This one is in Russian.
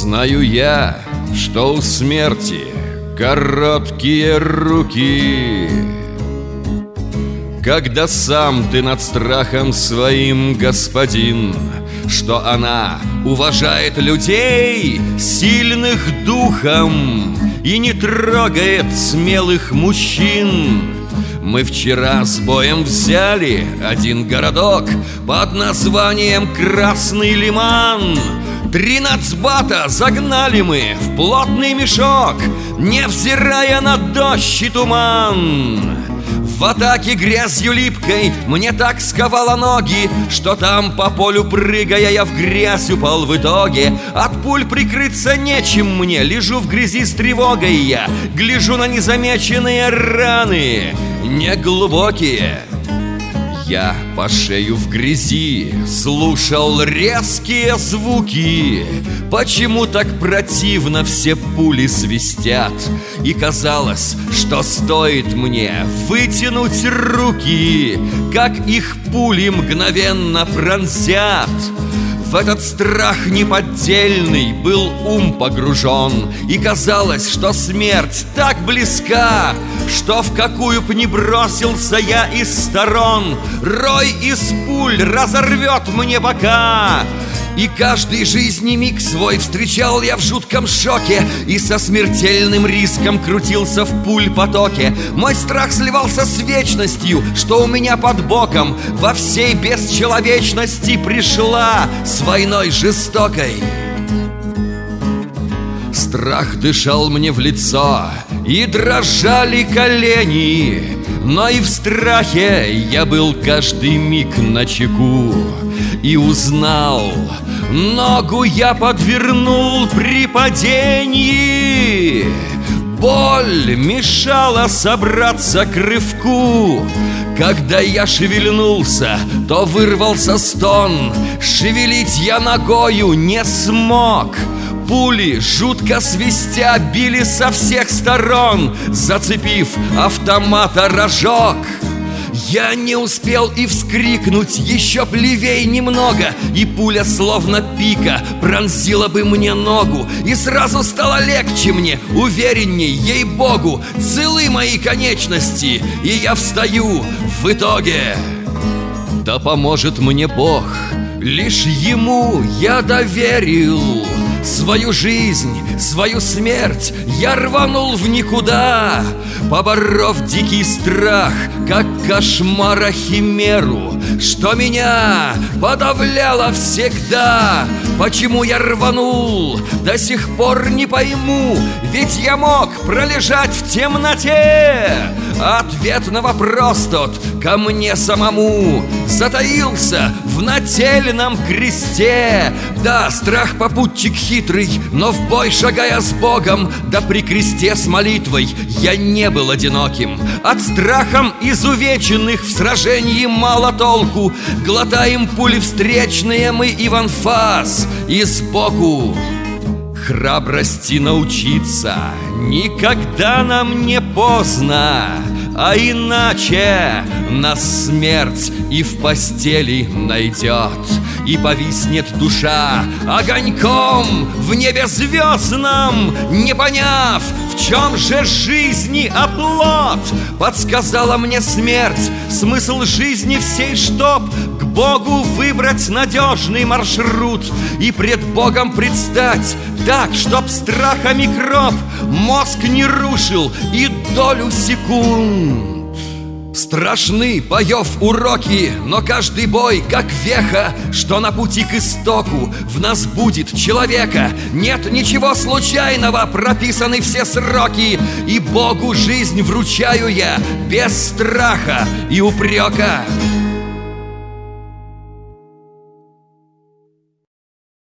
Знаю я, что у смерти короткие руки. Когда сам ты над страхом своим господин, что она уважает людей, сильных духом, и не трогает смелых мужчин. Мы вчера с боем взяли один городок под названием Красный Лиман. 3 нацбата загнали мы в плотный мешок, невзирая на дождь и туман. В атаке грязью липкой мне так сковало ноги, что там по полю прыгая я в грязь упал в итоге. От пуль прикрыться нечем мне, лежу в грязи с тревогой я, гляжу на незамеченные раны, неглубокие. Я по шею в грязи слушал резкие звуки. Почему так противно все пули свистят? И казалось, что стоит мне вытянуть руки, как их пули мгновенно пронзят. В этот страх неподдельный был ум погружен, и казалось, что смерть так близка, что в какую б ни бросился я из сторон, рой из пуль разорвет мне бока. И каждый жизни миг свой встречал я в жутком шоке, и со смертельным риском крутился в пуль-потоке. Мой страх сливался с вечностью, что у меня под боком во всей бесчеловечности пришла с войной жестокой. Страх дышал мне в лицо, и дрожали колени, но и в страхе я был каждый миг начеку. И узнал, ногу я подвернул при падении. Боль мешала собраться к рывку. Когда я шевельнулся, то вырвался стон. Шевелить я ногою не смог. Пули, жутко свистя, били со всех сторон, зацепив автомата рожок. Я не успел и вскрикнуть, еще б левей немного, и пуля словно пика пронзила бы мне ногу. И сразу стало легче мне, уверенней, ей-богу, целы мои конечности, и я встаю в итоге. Да поможет мне Бог, лишь Ему я доверил свою жизнь, свою смерть. Я рванул в никуда, поборов дикий страх, как кошмара химеру, что меня подавляло всегда. Почему я рванул, до сих пор не пойму, ведь я мог пролежать в темноте. Ответ на вопрос тот ко мне самому затаился в нательном кресте. Да, страх попутчик хитрый, но в бой шагая с Богом, да при кресте с молитвой, я не был одиноким. От страхом изувеченных в сражении мало толку. Глотаем пули встречные мы и в анфас, и сбоку. Храбрости научиться никогда нам не поздно, а иначе нас смерть и в постели найдет, и повиснет душа огоньком в небе звездном, не поняв, в чем же жизни оплот. Подсказала мне смерть смысл жизни всей, чтоб к Богу выбрать надежный маршрут и пред Богом предстать так, чтоб страха микроб мозг не рушил и долю секунд. Страшны боев уроки, но каждый бой, как веха, что на пути к истоку в нас будет человека. Нет ничего случайного, прописаны все сроки, и Богу жизнь вручаю я без страха и упрека.